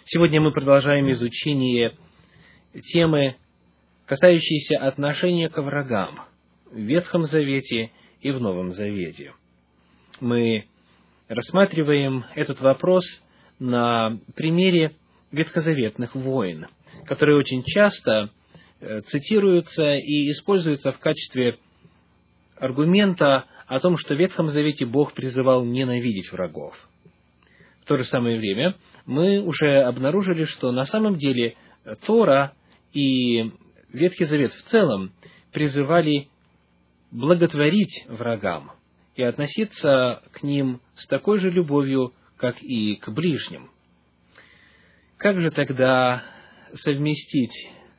Сегодня мы продолжаем изучение темы, касающейся отношения к врагам в Ветхом Завете и в Новом Завете. Мы рассматриваем этот вопрос на примере ветхозаветных войн, которые очень часто цитируются и используются в качестве аргумента о том, что в Ветхом Завете Бог призывал ненавидеть врагов. В то же самое время мы уже обнаружили, что на самом деле Тора и Ветхий Завет в целом призывали благотворить врагам и относиться к ним с такой же любовью, как и к ближним. Как же тогда совместить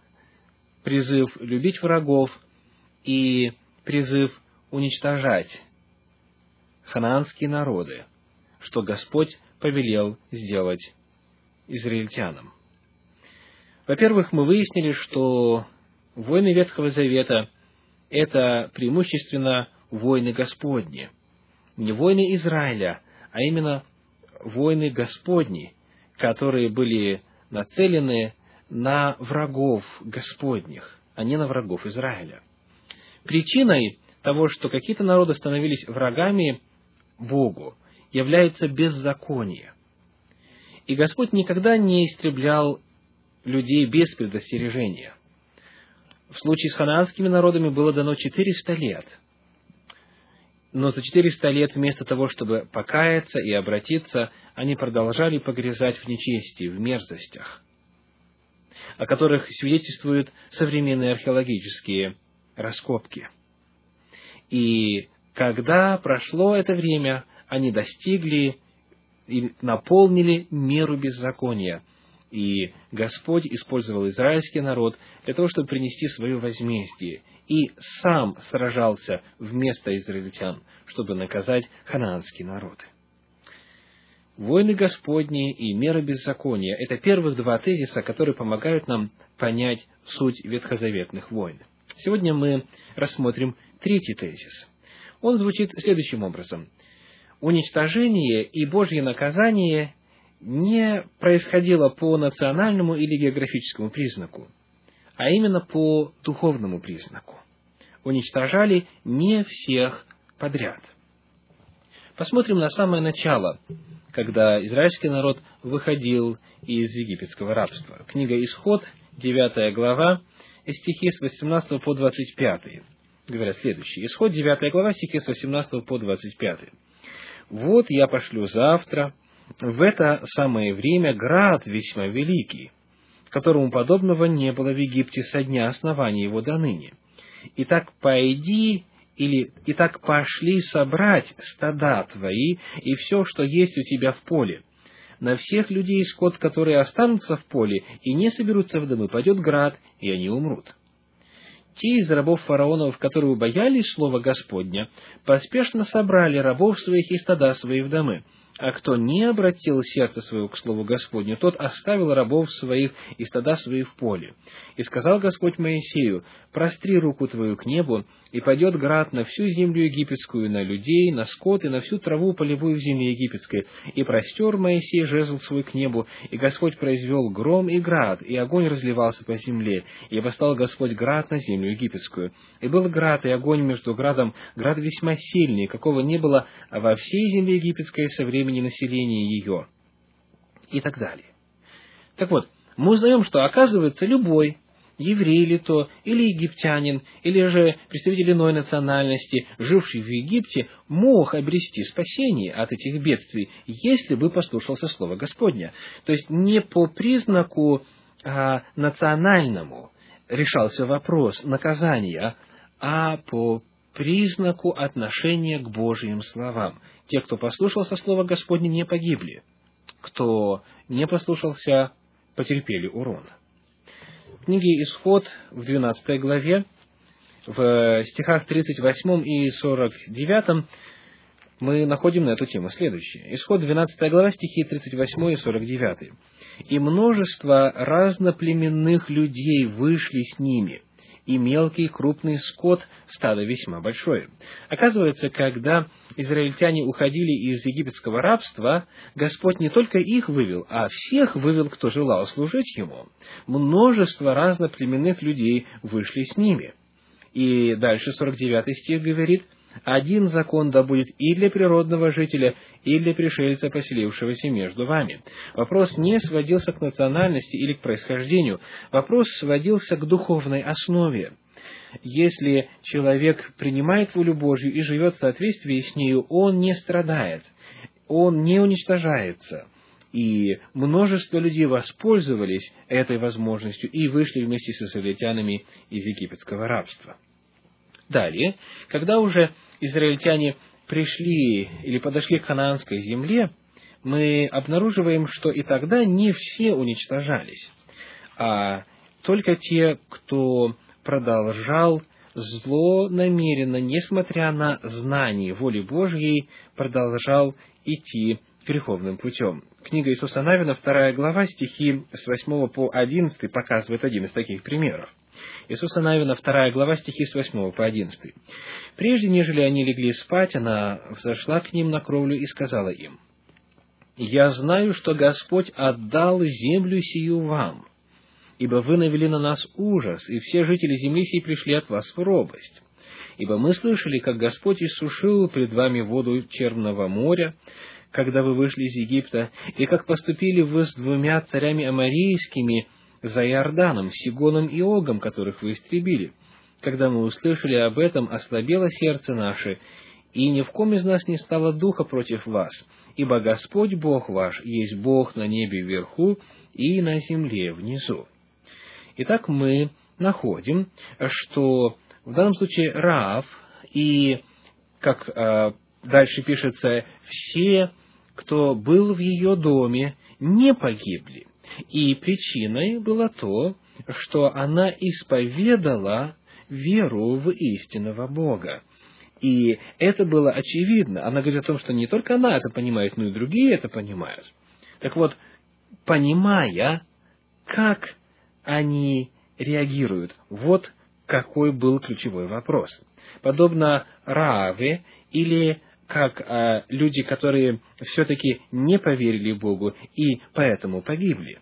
призыв любить врагов и призыв уничтожать ханаанские народы, что Господь повелел сделать израильтянам? Во-первых, мы выяснили, что войны Ветхого Завета – это преимущественно войны Господни. Не войны Израиля, а именно войны Господни, которые были нацелены на врагов Господних, а не на врагов Израиля. Причиной того, что какие-то народы становились врагами Богу, является беззаконие. И Господь никогда не истреблял людей без предостережения. В случае с ханаанскими народами было дано 400 лет. Но за 400 лет вместо того, чтобы покаяться и обратиться, они продолжали погрязать в нечестии, в мерзостях, о которых свидетельствуют современные археологические раскопки. И когда прошло это время, они достигли и наполнили меру беззакония. И Господь использовал израильский народ для того, чтобы принести свое возмездие. И сам сражался вместо израильтян, чтобы наказать ханаанские народы. Войны Господни и мера беззакония – это первых два тезиса, которые помогают нам понять суть ветхозаветных войн. Сегодня мы рассмотрим третий тезис. Он звучит следующим образом. Уничтожение и Божье наказание не происходило по национальному или географическому признаку, а именно по духовному признаку. Уничтожали не всех подряд. Посмотрим на самое начало, когда израильский народ выходил из египетского рабства. Книга Исход, 9 глава, стихи с 18 по 25. Говорят следующее. Исход, 9 глава, стихи с 18 по 25. «Вот я пошлю завтра в это самое время град весьма великий, которому подобного не было в Египте со дня основания его до ныне. Итак, итак пошли собрать стада твои и все, что есть у тебя в поле. На всех людей и скот, которые останутся в поле и не соберутся в домы, падет град, и они умрут. Те из рабов фараоновых, которые боялись слова Господня, поспешно собрали рабов своих и стада свои в домы. А кто не обратил сердце свое к слову Господню, тот оставил рабов своих и стада свои в поле. И сказал Господь Моисею: простри руку твою к небу, и падет град на всю землю египетскую, на людей, на скот и на всю траву полевую в земле египетской. И простер Моисей жезл свой к небу, и Господь произвел гром и град, и огонь разливался по земле, и послал Господь град на землю египетскую. И был град и огонь между градом, град весьма сильный, какого не было во всей земле египетской со времени населения ее». И так далее. Так вот, мы узнаем, что, оказывается, любой еврей ли то, или египтянин, или же представитель иной национальности, живший в Египте, мог обрести спасение от этих бедствий, если бы послушался слова Господня. То есть не по признаку национальному решался вопрос наказания, а по признаку отношения к Божьим словам. Те, кто послушался слова Господня, не погибли. Кто не послушался, потерпели урон. В книге Исход, в 12 главе, в стихах 38 и 49, мы находим на эту тему следующее. Исход, 12 глава, стихи 38 и 49. «И множество разноплеменных людей вышли с ними, и мелкий, крупный скот, стадо весьма большое. Оказывается, когда израильтяне уходили из египетского рабства, Господь не только их вывел, а всех вывел, кто желал служить Ему. Множество разноплеменных людей вышли с ними. И дальше 49 стих говорит: «Один закон да будет и для природного жителя, и для пришельца, поселившегося между вами». Вопрос не сводился к национальности или к происхождению. Вопрос сводился к духовной основе. Если человек принимает волю Божью и живет в соответствии с нею, он не страдает, он не уничтожается. И множество людей воспользовались этой возможностью и вышли вместе с израильтянами из египетского рабства. Далее, когда уже израильтяне пришли или подошли к ханаанской земле, мы обнаруживаем, что и тогда не все уничтожались, а только те, кто продолжал злонамеренно, несмотря на знание воли Божьей, продолжал идти греховным путем. Книга Иисуса Навина, 2 глава, стихи с 8 по 11 показывает один из таких примеров. Иисуса Навина, 2 глава, стихи с 8 по 11. «Прежде, нежели они легли спать, она взошла к ним на кровлю и сказала им: „Я знаю, что Господь отдал землю сию вам, ибо вы навели на нас ужас, и все жители земли сей пришли от вас в робость. Ибо мы слышали, как Господь иссушил пред вами воду Черного моря, когда вы вышли из Египта, и как поступили вы с 2 царями аморейскими за Иорданом, Сигоном и Огом, которых вы истребили. Когда мы услышали об этом, ослабело сердце наше, и ни в ком из нас не стало духа против вас, ибо Господь Бог ваш есть Бог на небе вверху и на земле внизу». Итак, мы находим, что в данном случае Раав и, как дальше пишется, все, кто был в ее доме, не погибли. И причиной было то, что она исповедала веру в истинного Бога. И это было очевидно. Она говорит о том, что не только она это понимает, но и другие это понимают. Так вот, понимая, как они реагируют, вот какой был ключевой вопрос. Подобно Рааве или как люди, которые все-таки не поверили Богу и поэтому погибли.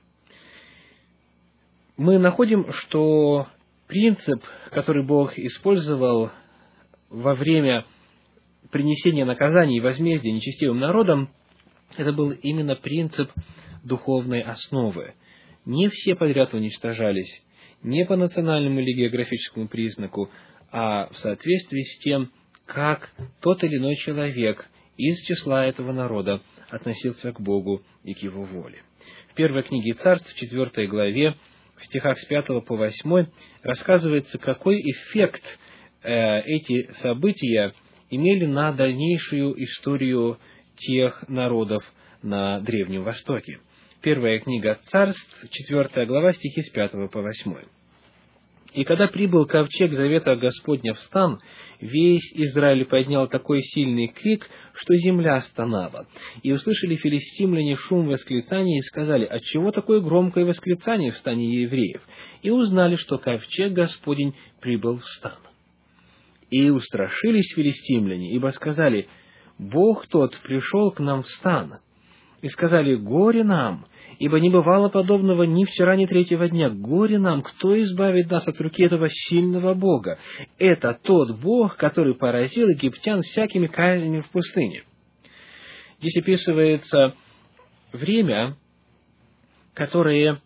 Мы находим, что принцип, который Бог использовал во время принесения наказаний и возмездия нечестивым народам, это был именно принцип духовной основы. Не все подряд уничтожались, не по национальному или географическому признаку, а в соответствии с тем, как тот или иной человек из числа этого народа относился к Богу и к Его воле. В первой книге Царств, в 4 главе, в стихах с 5 по 8, рассказывается, какой эффект эти события имели на дальнейшую историю тех народов на Древнем Востоке. Первая книга Царств, 4 глава, стихи с 5 по 8. «И когда прибыл ковчег завета Господня в стан, весь Израиль поднял такой сильный крик, что земля стонала. И услышали филистимляне шум восклицания и сказали: отчего такое громкое восклицание в стане евреев? И узнали, что ковчег Господень прибыл в стан. И устрашились филистимляне, ибо сказали: Бог тот пришел к нам в стан. И сказали: горе нам, ибо не бывало подобного ни вчера, ни третьего дня. Горе нам, кто избавит нас от руки этого сильного Бога? Это тот Бог, который поразил египтян всякими казнями в пустыне». Здесь описывается время, которое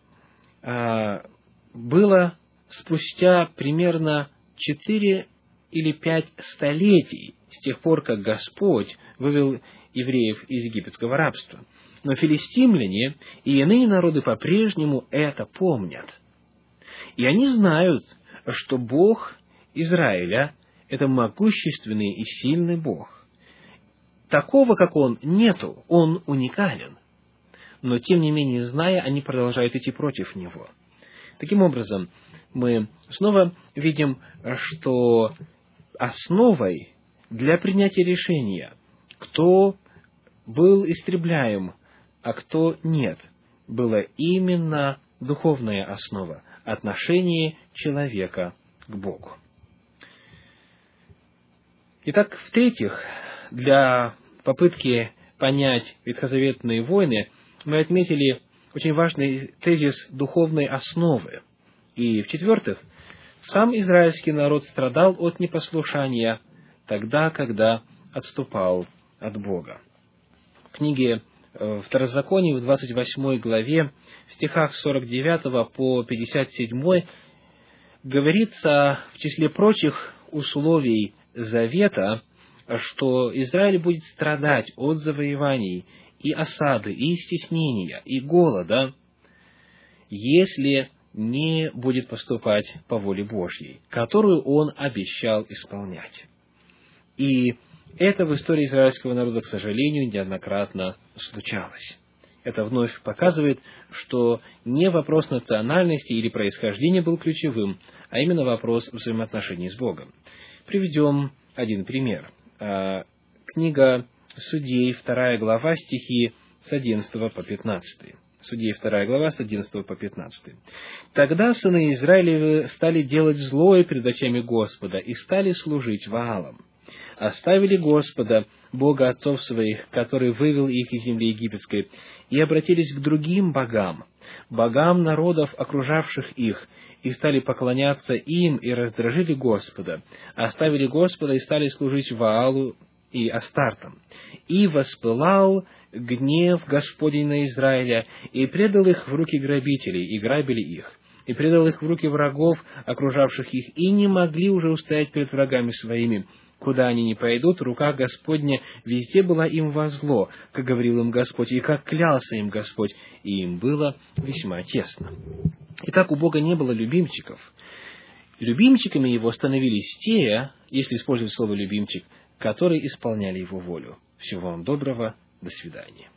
было спустя примерно 4 или 5 столетий с тех пор, как Господь вывел евреев из египетского рабства. Но филистимляне и иные народы по-прежнему это помнят. И они знают, что Бог Израиля – это могущественный и сильный Бог. Такого, как Он, нету, Он уникален. Но, тем не менее, зная, они продолжают идти против Него. Таким образом, мы снова видим, что основой для принятия решения, кто был истребляем, а кто нет, была именно духовная основа, отношение человека к Богу. Итак, в-третьих, для попытки понять ветхозаветные войны мы отметили очень важный тезис духовной основы. И, в-четвертых, сам израильский народ страдал от непослушания тогда, когда отступал от Бога. В книге Второзаконие, в 28 главе, в стихах 49 по 57, говорится, в числе прочих условий завета, что Израиль будет страдать от завоеваний и осады, и стеснения, и голода, если не будет поступать по воле Божьей, которую Он обещал исполнять. И это в истории израильского народа, к сожалению, неоднократно случалось. Это вновь показывает, что не вопрос национальности или происхождения был ключевым, а именно вопрос взаимоотношений с Богом. Приведем один пример. Книга Судей, 2 глава, стихи с 11 по 15. Судей, 2 глава, с 11 по 15. «Тогда сыны Израилевы стали делать злое пред очами Господа и стали служить Ваалам. Оставили Господа, Бога отцов своих, который вывел их из земли египетской, и обратились к другим богам, богам народов, окружавших их, и стали поклоняться им, и раздражили Господа. Оставили Господа и стали служить Ваалу и Астартам. И воспылал гнев Господень на Израиля, и предал их в руки грабителей, и грабили их, и предал их в руки врагов, окружавших их, и не могли уже устоять перед врагами своими. Куда они ни пойдут, рука Господня везде была им во зло, как говорил им Господь, и как клялся им Господь, и им было весьма тесно». Итак, у Бога не было любимчиков. Любимчиками Его становились те, если использовать слово «любимчик», которые исполняли Его волю. Всего вам доброго, до свидания.